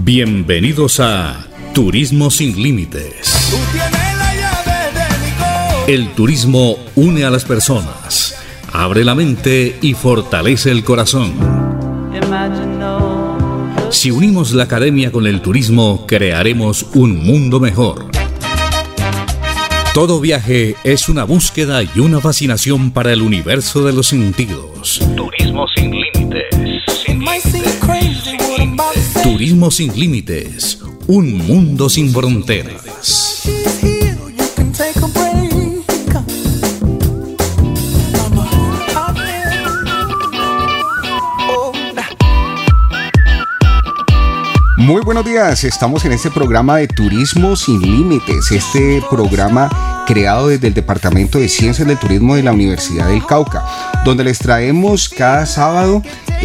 Bienvenidos a Turismo Sin Límites. El turismo une a las personas, abre la mente y fortalece el corazón. Si unimos la academia con el turismo, crearemos un mundo mejor. Todo viaje es una búsqueda y una fascinación para el universo de los sentidos. Turismo sin límites. Turismo sin límites. Un mundo sin fronteras. Muy buenos días, estamos en este programa de Turismo Sin Límites, este programa creado desde el Departamento de Ciencias del Turismo de la Universidad del Cauca, donde les traemos cada sábado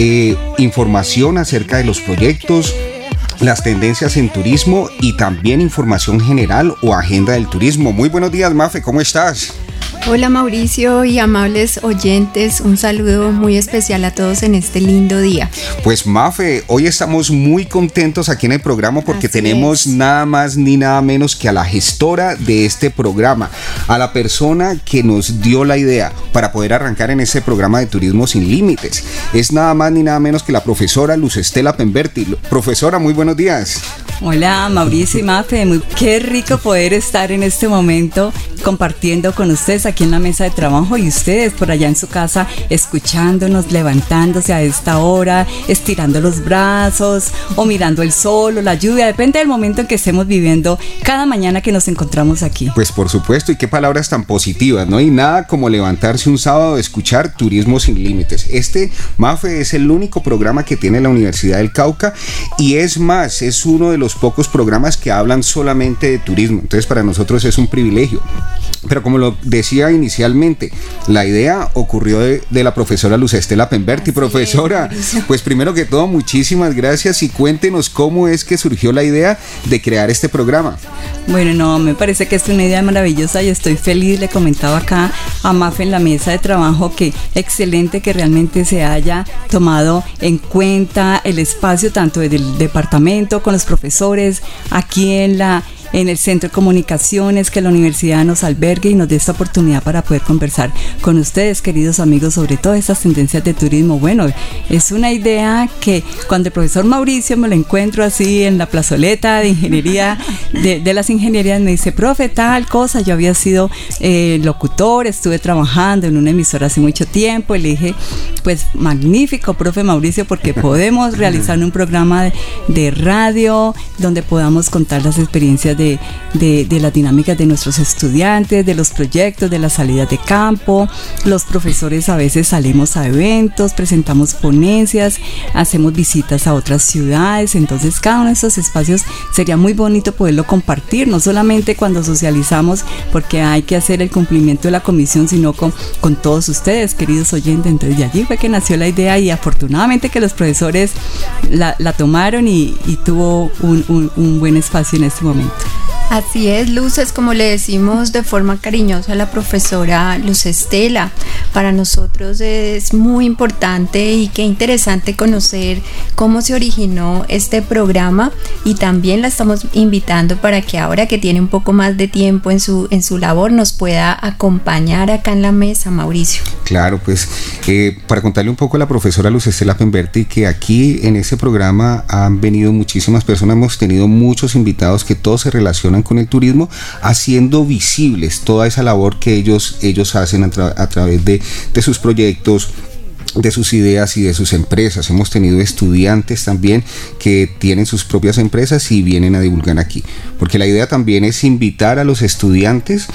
información acerca de los proyectos, las tendencias en turismo y también información general o agenda del turismo. Muy buenos días, Mafe, ¿cómo estás? Hola Mauricio y amables oyentes, un saludo muy especial a todos en este lindo día. Pues Mafe, hoy estamos muy contentos aquí en el programa porque tenemos nada más ni nada menos que a la gestora de este programa, a la persona que nos dio la idea para poder arrancar en este programa de Turismo Sin Límites. Es nada más ni nada menos que la profesora Luz Estela Pemberti. Profesora, muy buenos días. Hola Mauricio y Mafe, qué rico poder estar en este momento compartiendo con ustedes aquí en la mesa de trabajo y ustedes por allá en su casa escuchándonos, levantándose a esta hora, estirando los brazos o mirando el sol o la lluvia, depende del momento en que estemos viviendo cada mañana que nos encontramos aquí. Pues por supuesto, y qué palabras tan positivas, ¿no? Y nada como levantarse un sábado a escuchar Turismo Sin Límites. Mafe, es el único programa que tiene la Universidad del Cauca y es más, es uno de los pocos programas que hablan solamente de turismo, entonces para nosotros es un privilegio. Pero como lo decía inicialmente, la idea ocurrió de la profesora Luz Estela Pemberti. Profesora, pues primero que todo, muchísimas gracias y cuéntenos cómo es que surgió la idea de crear este programa. Bueno, me parece que es una idea maravillosa y estoy feliz. Le comentaba acá a Mafe en la mesa de trabajo que excelente que realmente se haya tomado en cuenta el espacio tanto del departamento con los profesores aquí en el Centro de Comunicaciones, que la universidad nos albergue y nos dé esta oportunidad para poder conversar con ustedes, queridos amigos, sobre todas estas tendencias de turismo. Bueno, es una idea que cuando el profesor Mauricio me lo encuentro así en la plazoleta de ingeniería, de las ingenierías, me dice, profe, tal cosa, yo había sido locutor, estuve trabajando en una emisora hace mucho tiempo, y le dije, pues magnífico, profe Mauricio, porque podemos realizar un programa de radio donde podamos contar las experiencias de las dinámicas de nuestros estudiantes, de los proyectos, de las salidas de campo. Los profesores a veces salimos a eventos, presentamos ponencias, hacemos visitas a otras ciudades, entonces cada uno de estos espacios sería muy bonito poderlo compartir, no solamente cuando socializamos, porque hay que hacer el cumplimiento de la comisión, sino con todos ustedes, queridos oyentes. Entonces de allí fue que nació la idea y afortunadamente que los profesores la tomaron y tuvo un buen espacio en este momento. Así es, Luz, es como le decimos de forma cariñosa a la profesora Luz Estela. Para nosotros es muy importante y qué interesante conocer cómo se originó este programa, y también la estamos invitando para que ahora que tiene un poco más de tiempo en su labor nos pueda acompañar acá en la mesa, Mauricio. Claro, pues para contarle un poco a la profesora Luz Estela Pemberti que aquí en este programa han venido muchísimas personas, hemos tenido muchos invitados que todos se relacionan con el turismo, haciendo visibles toda esa labor que ellos hacen a través de sus proyectos, de sus ideas y de sus empresas. Hemos tenido estudiantes también que tienen sus propias empresas y vienen a divulgar aquí, porque la idea también es invitar a los estudiantes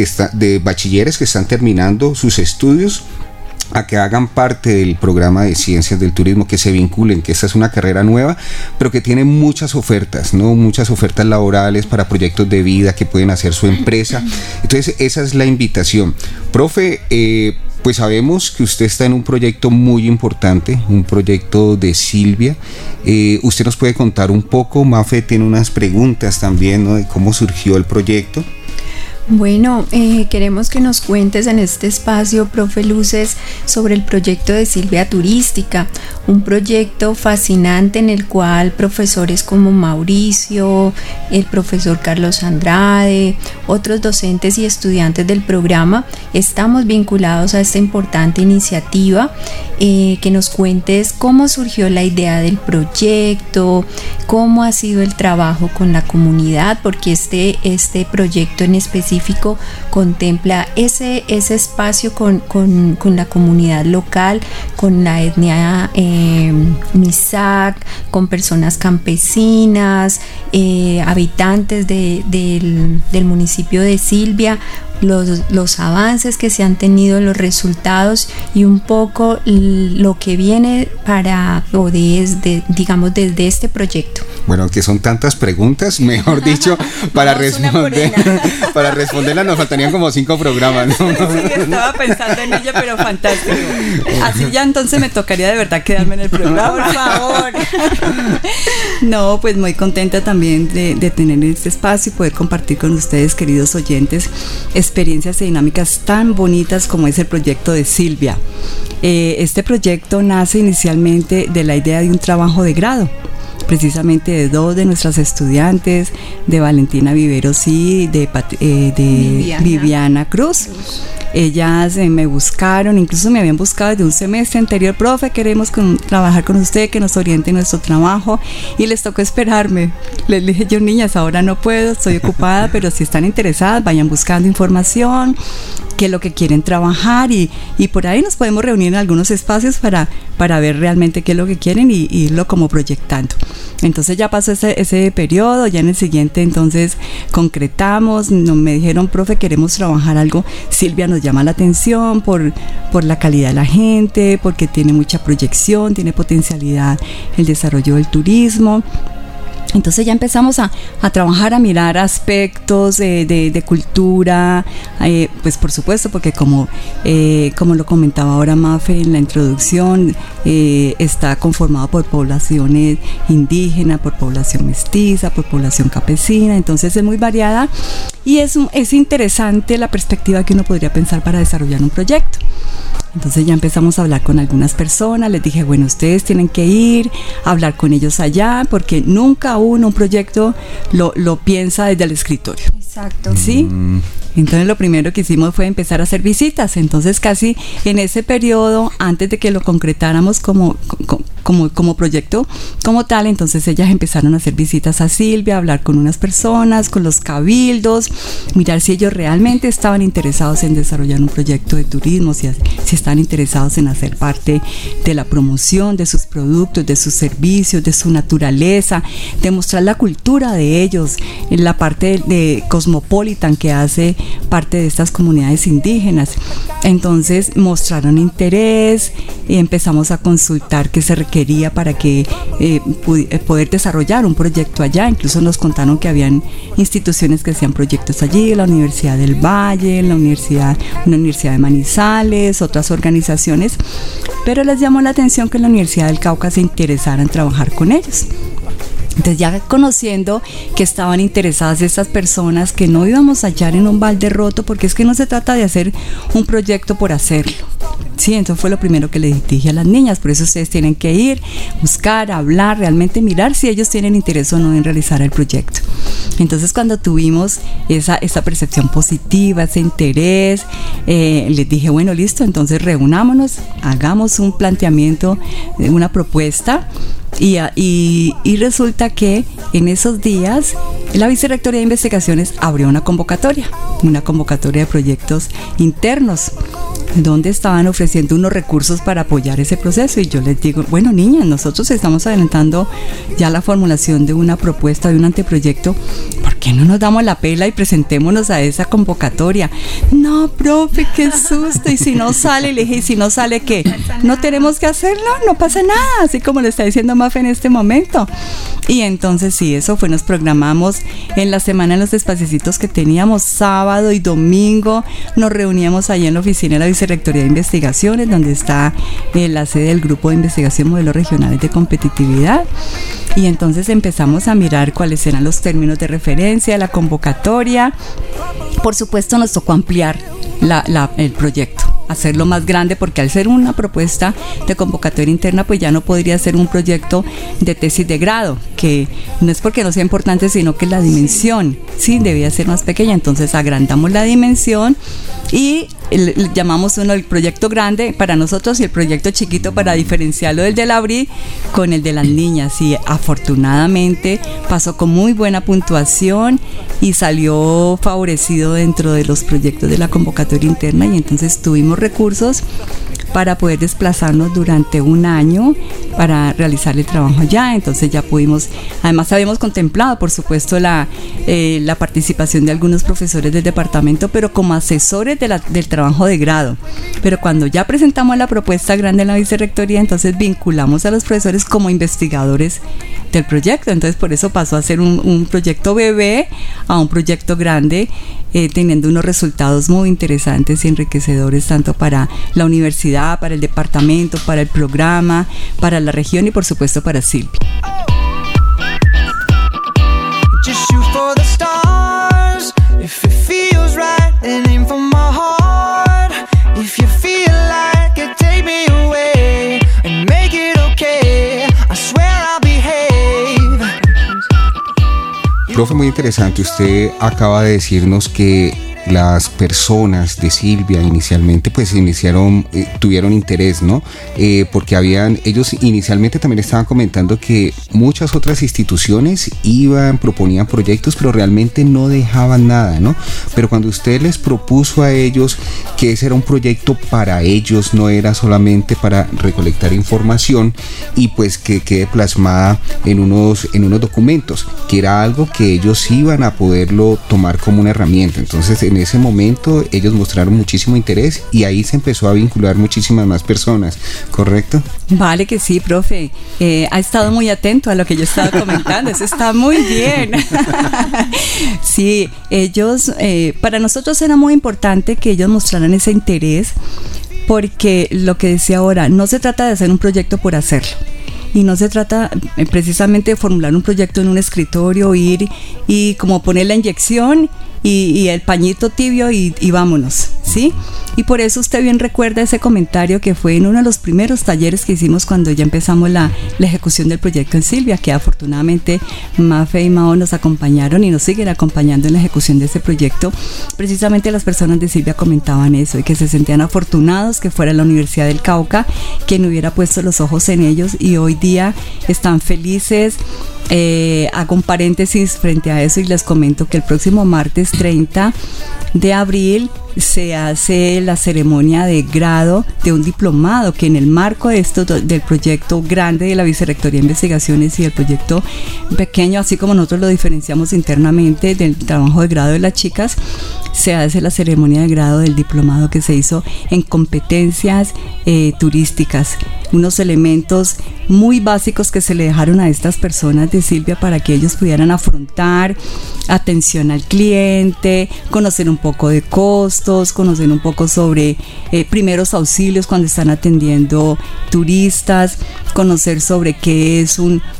de bachilleres que están terminando sus estudios a que hagan parte del programa de Ciencias del Turismo, que se vinculen, que esta es una carrera nueva, pero que tiene muchas ofertas, ¿no? Muchas ofertas laborales para proyectos de vida que pueden hacer su empresa. Entonces esa es la invitación. Profe, pues sabemos que usted está en un proyecto muy importante, un proyecto de Silvia. ¿Usted nos puede contar un poco? Mafe tiene unas preguntas también, ¿no?, de cómo surgió el proyecto. Bueno, queremos que nos cuentes en este espacio, profe Luces, sobre el proyecto de Silvia Turística, un proyecto fascinante en el cual profesores como Mauricio, el profesor Carlos Andrade, otros docentes y estudiantes del programa estamos vinculados a esta importante iniciativa. Que nos cuentes cómo surgió la idea del proyecto, cómo ha sido el trabajo con la comunidad, porque este proyecto en específico contempla ese espacio con la comunidad local, con la etnia Misak, con personas campesinas, habitantes del municipio de Silvia, los avances que se han tenido, los resultados y un poco lo que viene desde este proyecto. Bueno, que son tantas preguntas, mejor dicho, para responderlas nos faltarían como 5 programas, ¿no? Sí, estaba pensando en ella, pero fantástico. Así ya entonces me tocaría de verdad quedarme en el programa, por favor. No, pues muy contenta también de tener este espacio y poder compartir con ustedes, queridos oyentes, experiencias y dinámicas tan bonitas como es el proyecto de Silvia. Este proyecto nace inicialmente de la idea de un trabajo de grado, precisamente de 2 de nuestras estudiantes, de Valentina Viveros y de Viviana Cruz. Ellas me buscaron, incluso me habían buscado desde un semestre anterior: profe, queremos trabajar con usted, que nos oriente en nuestro trabajo, y les tocó esperarme. Les dije yo: niñas, ahora no puedo, estoy ocupada, pero si están interesadas, vayan buscando información, qué es lo que quieren trabajar, y por ahí nos podemos reunir en algunos espacios para ver realmente qué es lo que quieren y irlo como proyectando. Entonces ya pasó ese periodo, ya en el siguiente entonces concretamos, me dijeron: profe, queremos trabajar algo. Silvia nos llama la atención por la calidad de la gente, porque tiene mucha proyección, tiene potencialidad el desarrollo del turismo. Entonces ya empezamos a trabajar, a mirar aspectos de cultura, pues por supuesto, porque como lo comentaba ahora Mafe en la introducción, está conformado por poblaciones indígenas, por población mestiza, por población campesina, entonces es muy variada y es interesante la perspectiva que uno podría pensar para desarrollar un proyecto. Entonces ya empezamos a hablar con algunas personas, les dije: bueno, ustedes tienen que ir a hablar con ellos allá, porque nunca uno un proyecto lo piensa desde el escritorio. Exacto. ¿Sí? Entonces lo primero que hicimos fue empezar a hacer visitas. Entonces casi en ese periodo, antes de que lo concretáramos como proyecto como tal, entonces ellas empezaron a hacer visitas a Silvia, a hablar con unas personas, con los cabildos, mirar si ellos realmente estaban interesados en desarrollar un proyecto de turismo, si están interesados en hacer parte de la promoción de sus productos, de sus servicios, de su naturaleza, de mostrar la cultura de ellos, en la parte de Cosmopolitan que hace parte de estas comunidades indígenas. Entonces mostraron interés y empezamos a consultar qué se requería para que poder desarrollar un proyecto allá. Incluso nos contaron que habían instituciones que hacían proyectos allí, la Universidad del Valle, una universidad de Manizales, otras organizaciones, pero les llamó la atención que la Universidad del Cauca se interesara en trabajar con ellos. Entonces ya conociendo que estaban interesadas estas personas, que no íbamos a hallar en un balde roto, porque es que no se trata de hacer un proyecto por hacerlo. Sí, entonces fue lo primero que les dije a las niñas: por eso ustedes tienen que ir, buscar, hablar, realmente mirar si ellos tienen interés o no en realizar el proyecto. Entonces cuando tuvimos esa percepción positiva, ese interés, les dije: bueno, listo, entonces reunámonos, hagamos un planteamiento, una propuesta. Y resulta que en esos días la Vicerrectoría de Investigaciones abrió una convocatoria de proyectos internos, donde estaban ofreciendo unos recursos para apoyar ese proceso. Y yo les digo: bueno, niñas, nosotros estamos adelantando ya la formulación de una propuesta, de un anteproyecto, ¿por qué no nos damos la pela y presentémonos a esa convocatoria? No, profe, qué susto, y si no sale. Le dije: ¿y si no sale qué? ¿No tenemos que hacerlo? No pasa nada, así como le está diciendo Mafe en este momento. Y entonces sí, eso fue, nos programamos en la semana, en los espaciecitos que teníamos, sábado y domingo, nos reuníamos allí en la oficina de la Vicerrectoría de Investigaciones, donde está la sede del Grupo de Investigación Modelos Regionales de Competitividad, y entonces empezamos a mirar cuáles eran los términos de referencia, la convocatoria. Por supuesto nos tocó ampliar el proyecto, hacerlo más grande, porque al ser una propuesta de convocatoria interna, pues ya no podría ser un proyecto de tesis de grado, que no es porque no sea importante, sino que la dimensión sí debía ser más pequeña. Entonces agrandamos la dimensión y llamamos uno el proyecto grande para nosotros y el proyecto chiquito para diferenciarlo del Abril con el de las niñas, y afortunadamente pasó con muy buena puntuación y salió favorecido dentro de los proyectos de la convocatoria interna, y entonces tuvimos recursos para poder desplazarnos durante un año para realizar el trabajo allá. Entonces ya pudimos, además habíamos contemplado por supuesto la participación de algunos profesores del departamento, pero como asesores del trabajo de grado. Pero cuando ya presentamos la propuesta grande en la vicerrectoría, entonces vinculamos a los profesores como investigadores del proyecto. Entonces por eso pasó a ser un proyecto bebé a un proyecto grande, teniendo unos resultados muy interesantes y enriquecedores tanto para la universidad, para el departamento, para el programa, para la región y por supuesto para Silvia. Profe, muy interesante. Usted acaba de decirnos que las personas de Silvia inicialmente pues tuvieron interés, ¿no? Porque ellos inicialmente también estaban comentando que muchas otras instituciones proponían proyectos, pero realmente no dejaban nada, ¿no? Pero cuando usted les propuso a ellos que ese era un proyecto para ellos, no era solamente para recolectar información y pues que quede plasmada en unos documentos, que era algo que ellos iban a poderlo tomar como una herramienta. Entonces en ese momento ellos mostraron muchísimo interés y ahí se empezó a vincular muchísimas más personas, ¿correcto? Vale que sí, profe. Ha estado muy atento a lo que yo estaba comentando. Eso está muy bien. Sí, ellos, para nosotros era muy importante que ellos mostraran ese interés, porque lo que decía ahora, no se trata de hacer un proyecto por hacerlo. Y no se trata precisamente de formular un proyecto en un escritorio, ir y como poner la inyección y el pañito tibio y vámonos, ¿sí? Y por eso usted bien recuerda ese comentario que fue en uno de los primeros talleres que hicimos cuando ya empezamos la ejecución del proyecto en Silvia, que afortunadamente Mafe y Mao nos acompañaron y nos siguen acompañando en la ejecución de ese proyecto. Precisamente las personas de Silvia comentaban eso, y que se sentían afortunados que fuera la Universidad del Cauca quien hubiera puesto los ojos en ellos, y hoy día están felices. Hago un paréntesis frente a eso y les comento que el próximo martes 30 de abril se hace la ceremonia de grado de un diplomado que en el marco de esto del proyecto grande de la Vicerrectoría de Investigaciones y del proyecto pequeño, así como nosotros lo diferenciamos internamente del trabajo de grado de las chicas, se hace la ceremonia de grado del diplomado que se hizo en competencias turísticas, unos elementos muy básicos que se le dejaron a estas personas de Silvia para que ellos pudieran afrontar atención al cliente, conocer un poco de costos, conocer un poco sobre primeros auxilios cuando están atendiendo turistas, conocer sobre qué es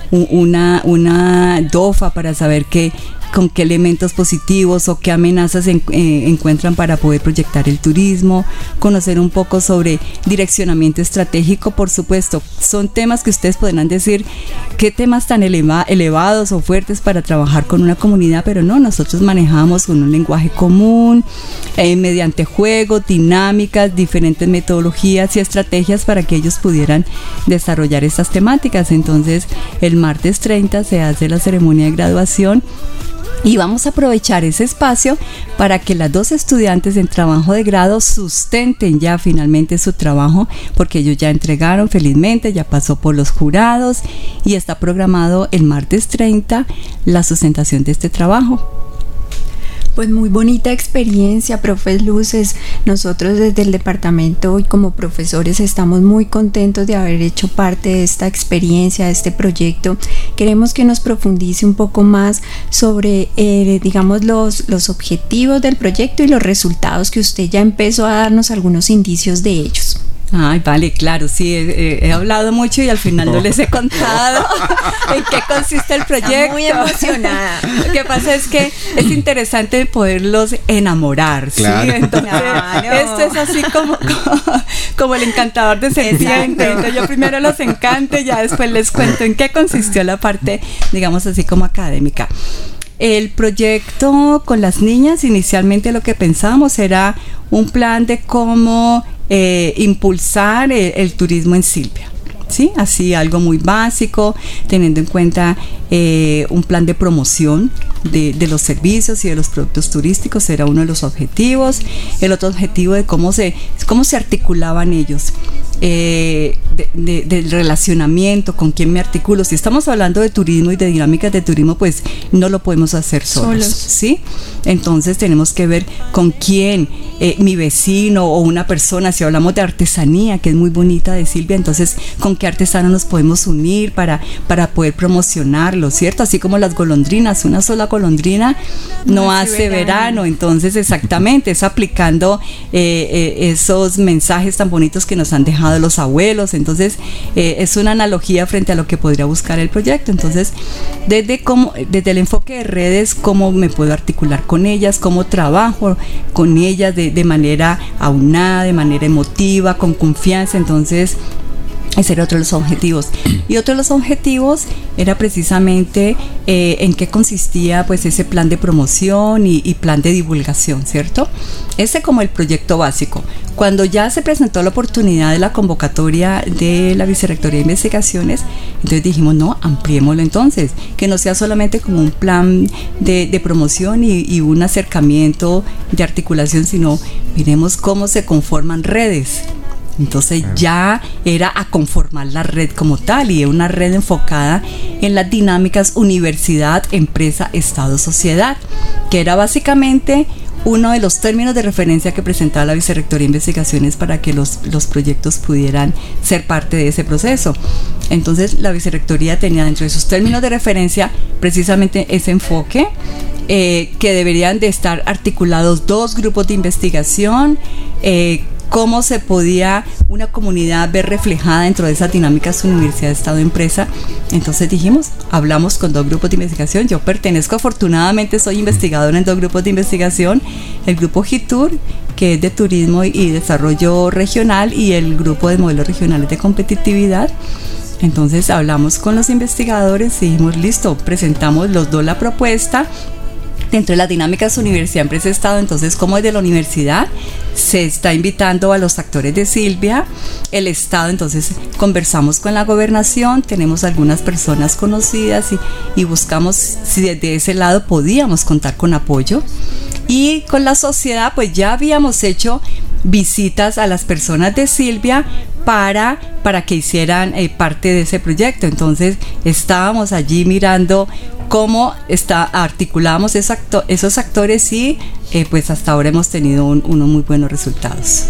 una DOFA para saber con qué elementos positivos o qué amenazas encuentran para poder proyectar el turismo, conocer un poco sobre direccionamiento estratégico. Por supuesto, son temas que ustedes podrán decir qué temas tan elevados o fuertes para trabajar con una comunidad, pero no, nosotros manejamos con un lenguaje común, mediante juegos, dinámicas, diferentes metodologías y estrategias para que ellos pudieran desarrollar estas temáticas. Entonces, el martes 30 se hace la ceremonia de graduación y vamos a aprovechar ese espacio para que las dos estudiantes en trabajo de grado sustenten ya finalmente su trabajo, porque ellos ya entregaron felizmente, ya pasó por los jurados y está programado el martes 30 la sustentación de este trabajo. Pues muy bonita experiencia, profes Luces. Nosotros desde el departamento y como profesores estamos muy contentos de haber hecho parte de esta experiencia, de este proyecto. Queremos que nos profundice un poco más sobre, digamos, los objetivos del proyecto y los resultados que usted ya empezó a darnos algunos indicios de ellos. Ay, vale, claro, sí, he hablado mucho y al final no les he contado en qué consiste el proyecto. Está muy emocionada. Lo que pasa es que es interesante poderlos enamorar, claro. ¿sí? Entonces, esto es así como el encantador de serpiente. Entonces yo primero los encanto y ya después les cuento en qué consistió la parte, digamos así, como académica. El proyecto con las niñas, inicialmente lo que pensábamos era un plan de cómo impulsar el turismo en Silvia. ¿Sí? Así algo muy básico, teniendo en cuenta un plan de promoción de los servicios y de los productos turísticos era uno de los objetivos. El otro objetivo de cómo se articulaban ellos, del relacionamiento, con quién me articulo. Si estamos hablando de turismo y de dinámicas de turismo, pues no lo podemos hacer solos. ¿Sí? Entonces tenemos que ver con quién, mi vecino o una persona. Si hablamos de artesanía, que es muy bonita de Silvia, entonces con qué artesano nos podemos unir para poder promocionarlo, ¿cierto? Así como las golondrinas, una sola golondrina no hace verano. Entonces exactamente, es aplicando esos mensajes tan bonitos que nos han dejado los abuelos. Entonces es una analogía frente a lo que podría buscar el proyecto. Entonces desde el enfoque de redes, cómo me puedo articular con ellas, cómo trabajo con ellas de manera aunada, de manera emotiva, con confianza. Entonces ese era otro de los objetivos. Y otro de los objetivos era precisamente en qué consistía pues ese plan de promoción y plan de divulgación, ¿cierto? Ese como el proyecto básico. Cuando ya se presentó la oportunidad de la convocatoria de la Vicerrectoría de Investigaciones, entonces dijimos, no, ampliémoslo entonces, que no sea solamente como un plan de promoción y un acercamiento de articulación, sino miremos cómo se conforman redes. Entonces ya era a conformar la red como tal, y una red enfocada en las dinámicas universidad, empresa, Estado, sociedad, que era básicamente uno de los términos de referencia que presentaba la Vicerrectoría de Investigaciones para que los proyectos pudieran ser parte de ese proceso. Entonces la Vicerrectoría tenía dentro de sus términos de referencia precisamente ese enfoque, que deberían de estar articulados 2 grupos de investigación, cómo se podía una comunidad ver reflejada dentro de esas dinámicas universidad, Estado, empresa. Entonces dijimos, hablamos con 2 grupos de investigación. Yo pertenezco, afortunadamente soy investigadora en 2 grupos de investigación, el grupo GITUR, que es de turismo y desarrollo regional, y el grupo de modelos regionales de competitividad. Entonces hablamos con los investigadores y dijimos, listo, presentamos los 2 la propuesta dentro de las dinámicas universidad, empresa, Estado. Entonces, como desde la universidad se está invitando a los actores de Silvia, el Estado, entonces conversamos con la gobernación, tenemos algunas personas conocidas y buscamos si desde ese lado podíamos contar con apoyo. Y con la sociedad, pues ya habíamos hecho visitas a las personas de Silvia para que hicieran parte de ese proyecto. Entonces estábamos allí mirando cómo articulamos esos actores y pues hasta ahora hemos tenido unos muy buenos resultados.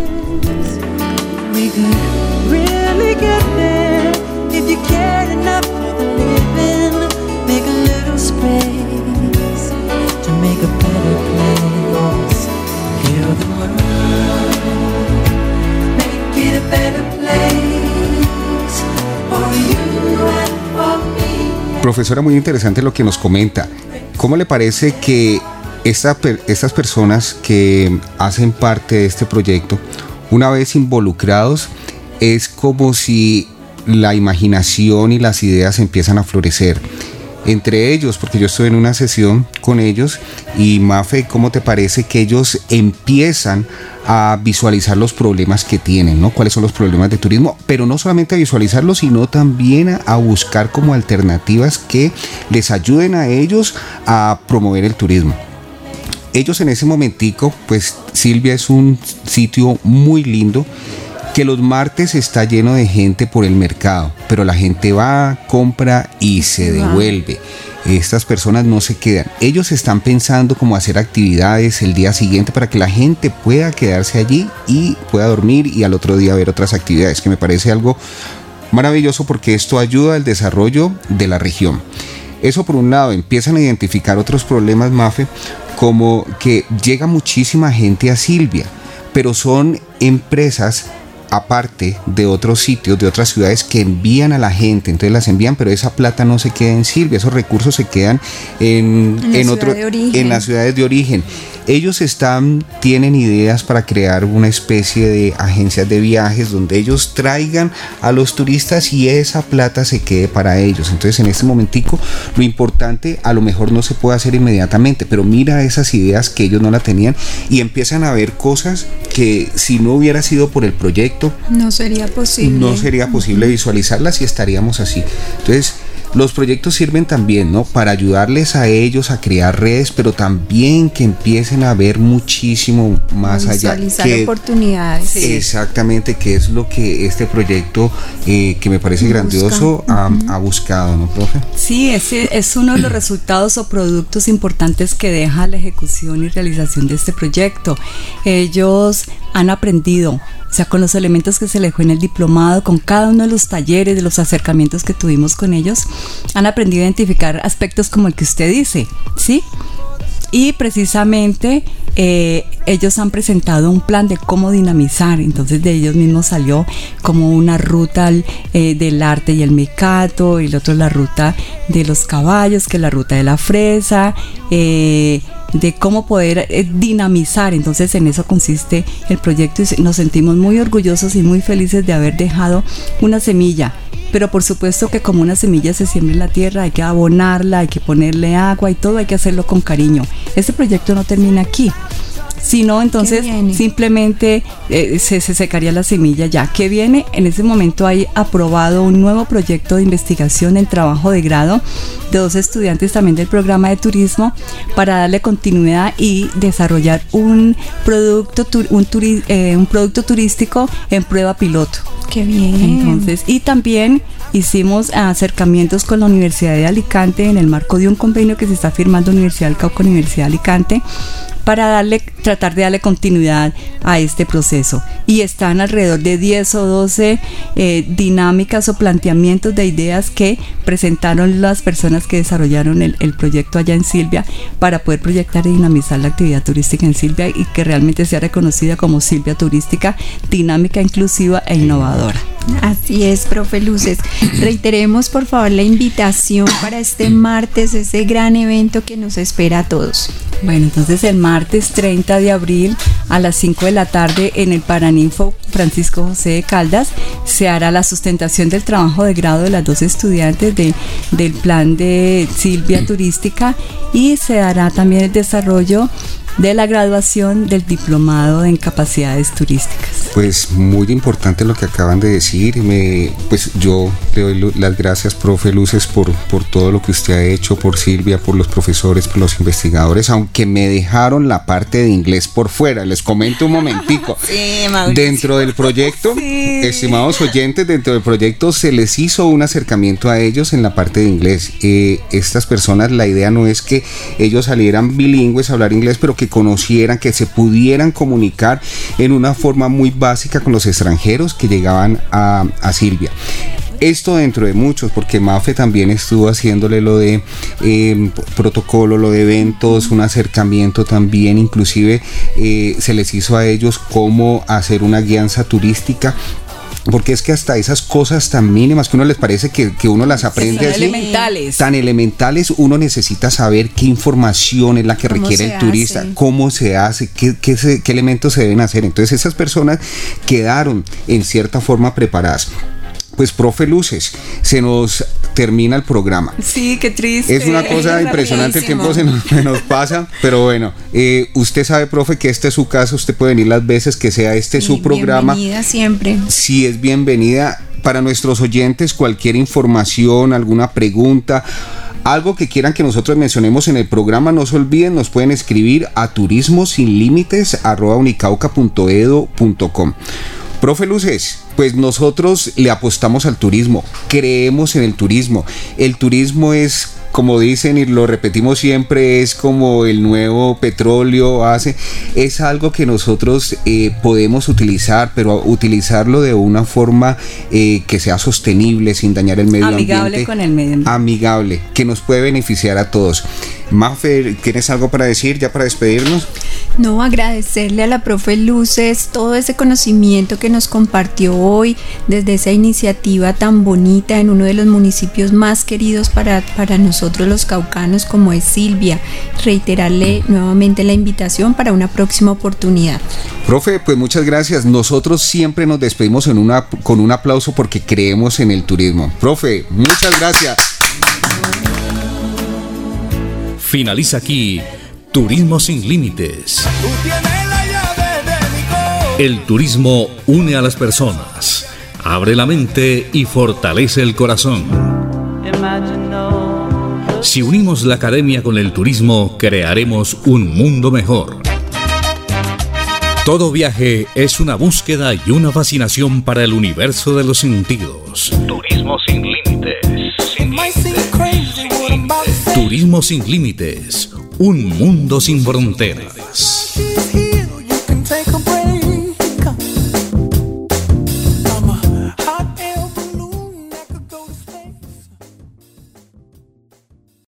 Profesora, muy interesante lo que nos comenta. ¿Cómo le parece que estas personas que hacen parte de este proyecto, una vez involucrados, es como si la imaginación y las ideas empiezan a florecer entre ellos? Porque yo estoy en una sesión con ellos y, Mafe, ¿cómo te parece que ellos empiezan a visualizar los problemas que tienen, ¿no? ¿Cuáles son los problemas de turismo? Pero no solamente a visualizarlos, sino también a buscar como alternativas que les ayuden a ellos a promover el turismo. Ellos en ese momentico, pues Silvia es un sitio muy lindo, que los martes está lleno de gente por el mercado, pero la gente va, compra y se devuelve. Estas personas no se quedan. Ellos están pensando cómo hacer actividades el día siguiente para que la gente pueda quedarse allí y pueda dormir y al otro día ver otras actividades, que me parece algo maravilloso porque esto ayuda al desarrollo de la región. Eso por un lado. Empiezan a identificar otros problemas, Mafe, como que llega muchísima gente a Silvia, pero son empresas aparte de otros sitios, de otras ciudades que envían a la gente, entonces las envían, pero esa plata no se queda en Silvia, esos recursos se quedan en las ciudades de origen. Ellos tienen ideas para crear una especie de agencias de viajes donde ellos traigan a los turistas y esa plata se quede para ellos. Entonces en este momentico lo importante a lo mejor no se puede hacer inmediatamente, pero mira esas ideas que ellos no la tenían y empiezan a ver cosas que si no hubiera sido por el proyecto no sería posible visualizarlas y estaríamos así. Entonces los proyectos sirven también, ¿no?, para ayudarles a ellos a crear redes, pero también que empiecen a ver muchísimo más allá. Visualizar oportunidades. Sí. Exactamente, que es lo que este proyecto, que me parece grandioso, ha buscado, ¿no, profe? Sí, ese es uno de los resultados o productos importantes que deja la ejecución y realización de este proyecto. Ellos han aprendido, o sea, con los elementos que se les dejó en el diplomado, con cada uno de los talleres, de los acercamientos que tuvimos con ellos, han aprendido a identificar aspectos como el que usted dice, ¿sí? Y precisamente ellos han presentado un plan de cómo dinamizar. Entonces de ellos mismos salió como una ruta del arte y el mecato, y el otro la ruta de los caballos, que es la ruta de la fresa, de cómo poder dinamizar. Entonces en eso consiste el proyecto y nos sentimos muy orgullosos y muy felices de haber dejado una semilla. Pero por supuesto que como una semilla se siembra en la tierra, hay que abonarla, hay que ponerle agua y todo, hay que hacerlo con cariño. Este proyecto no termina aquí, sino entonces simplemente se secaría la semilla ya. ¿Qué viene? En ese momento hay aprobado un nuevo proyecto de investigación en trabajo de grado de 2 estudiantes también del programa de turismo para darle continuidad y desarrollar un producto turístico en prueba piloto. ¡Qué bien! Entonces, y también hicimos acercamientos con la Universidad de Alicante en el marco de un convenio que se está firmando Universidad del Cauca, Universidad de Alicante, para tratar de darle continuidad a este proceso. Y están alrededor de 10 o 12 dinámicas o planteamientos de ideas que presentaron las personas que desarrollaron el proyecto allá en Silvia para poder proyectar y dinamizar la actividad turística en Silvia y que realmente sea reconocida como Silvia Turística, dinámica, inclusiva e innovadora. Así es, profe Luces. Reiteremos por favor la invitación para este martes, ese gran evento que nos espera a todos. Bueno, entonces el martes 30 de abril a las 5 de la tarde en el Paraninfo Francisco José de Caldas se hará la sustentación del trabajo de grado de las 2 estudiantes del plan de Silvia Turística, y se dará también el desarrollo de la graduación del diplomado en capacidades turísticas. Pues muy importante lo que acaban de decir. Pues yo le doy las gracias, profe Luces, por todo lo que usted ha hecho, por Silvia, por los profesores, por los investigadores, aunque me dejaron la parte de inglés por fuera. Les comento un momentico. Sí, Mauricio. Dentro del proyecto, sí, estimados oyentes, dentro del proyecto se les hizo un acercamiento a ellos en la parte de inglés. Estas personas, la idea no es que ellos salieran bilingües a hablar inglés, pero que conocieran, que se pudieran comunicar en una forma muy básica con los extranjeros que llegaban a Silvia. Esto dentro de muchos, porque Mafe también estuvo haciéndole lo de protocolo, lo de eventos, un acercamiento también, inclusive se les hizo a ellos cómo hacer una guianza turística. Porque es que hasta esas cosas tan mínimas que uno les parece que uno las aprende así, tan elementales, uno necesita saber qué información es la que requiere el turista, cómo se hace, qué elementos se deben hacer. Entonces esas personas quedaron en cierta forma preparadas. Pues profe Luces, se nos termina el programa. Sí, qué triste. Es una cosa impresionante, el tiempo se nos pasa, pero bueno, usted sabe, profe, que este es su casa, usted puede venir las veces que sea su programa. Bienvenida siempre. Sí, es bienvenida. Para nuestros oyentes, cualquier información, alguna pregunta, algo que quieran que nosotros mencionemos en el programa, no se olviden, nos pueden escribir a turismosinlimites@unicauca.edu.com. Profe Luces, pues nosotros le apostamos al turismo, creemos en el turismo. El turismo es, como dicen y lo repetimos siempre, es como el nuevo petróleo, es algo que nosotros podemos utilizar, pero utilizarlo de una forma que sea sostenible, sin dañar el medio ambiente. Amigable con el medio ambiente. Amigable, que nos puede beneficiar a todos. Mafe, ¿tienes algo para decir ya para despedirnos? No, agradecerle a la profe Luces todo ese conocimiento que nos compartió hoy desde esa iniciativa tan bonita en uno de los municipios más queridos para nosotros los caucanos como es Silvia. Reiterarle nuevamente la invitación para una próxima oportunidad. Profe, pues muchas gracias. Nosotros siempre nos despedimos con un aplauso porque creemos en el turismo. Profe, muchas gracias. Finaliza aquí Turismo sin Límites. El turismo une a las personas, abre la mente y fortalece el corazón. Si unimos la academia con el turismo, crearemos un mundo mejor. Todo viaje es una búsqueda y una fascinación para el universo de los sentidos. Turismo sin límites. Turismo sin límites. Un mundo sin fronteras.